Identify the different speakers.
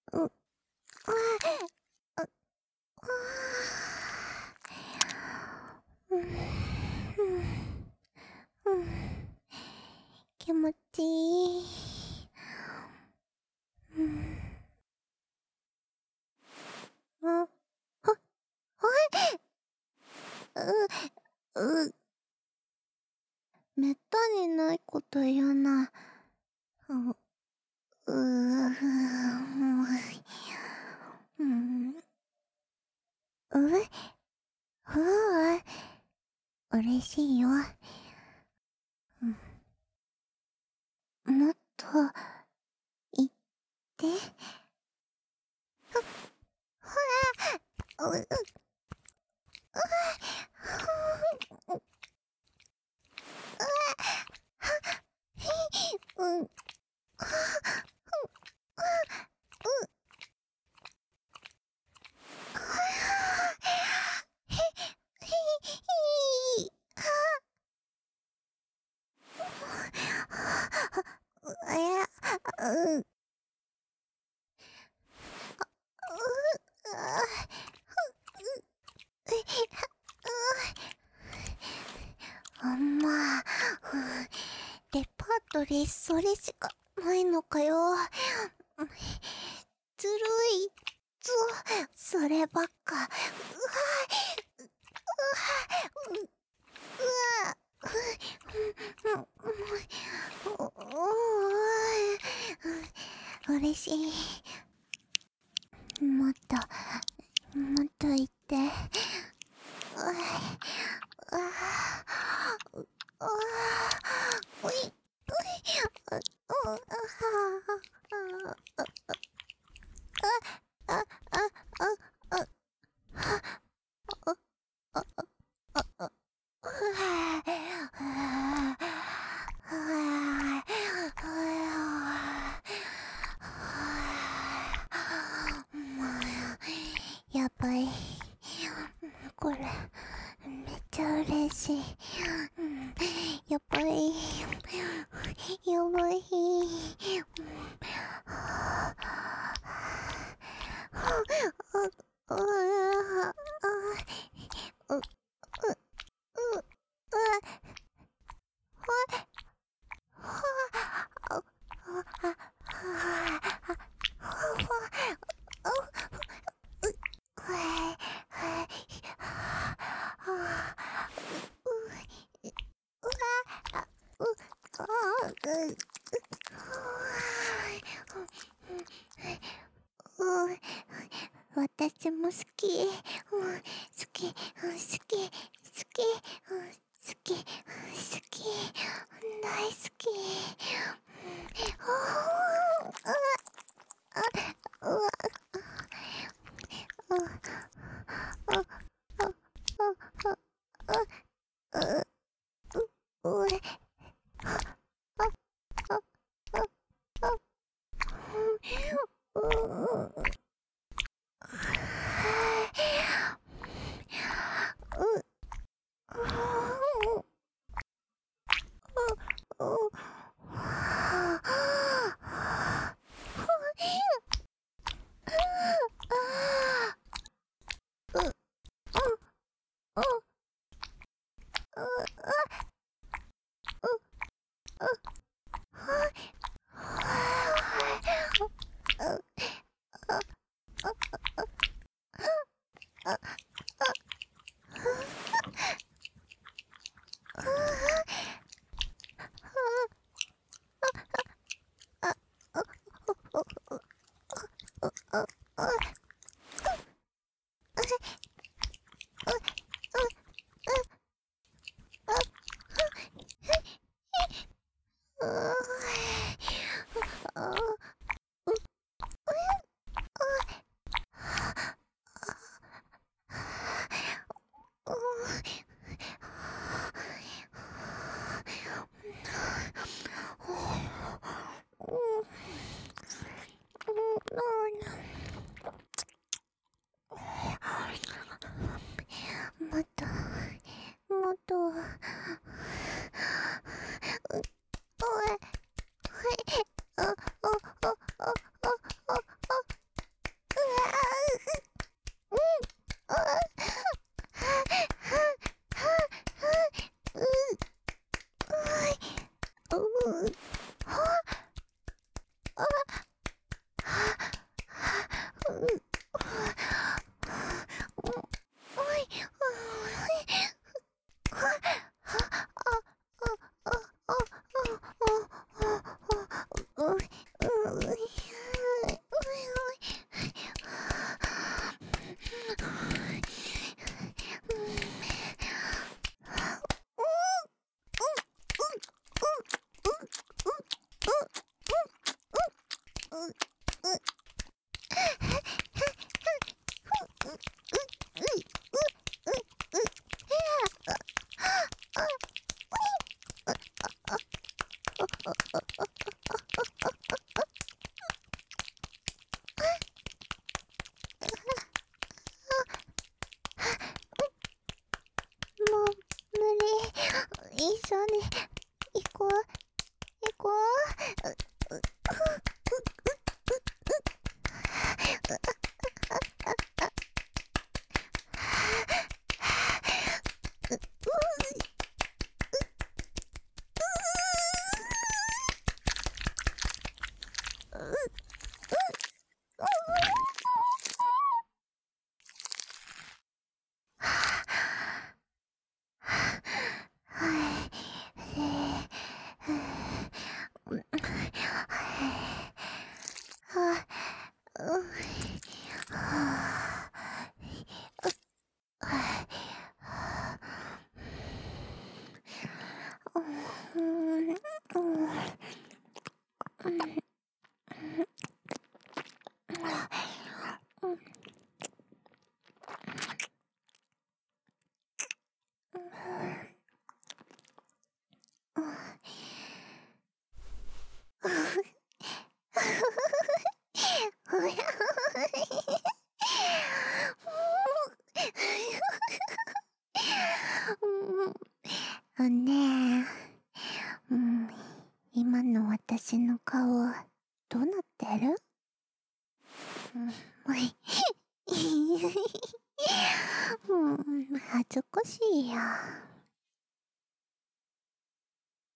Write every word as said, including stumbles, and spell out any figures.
Speaker 1: う、あ、あ、あ、うん、うん、うん、気持ちいい。うん、あ、あ、あう、う、めったにないこと言うな。う、うー、うん、う、ふう、嬉しいよ。うん、もっと、言って。ふ、ふわ、う、う、う、う、うん、いや、うん、あんま、レパートリーそれしかないのかよ。ずるいぞ、そればっか。うわ、うわ、うわ、う嬉しい。もっと、もっと言って。うわ、うわ、うわ、うい、うい、う、う、あ、あ、あ、あ、あ、やばい。これ、めっちゃ嬉しい。やばい。やばい。私も好き。好き。好き。好き。好き。好き。大好き。うわ、うわ、 もう無理。一緒に行こう行こう。うん、ねえ、うん、今の私の顔どうなってる？うん、うん、恥ずかしいや。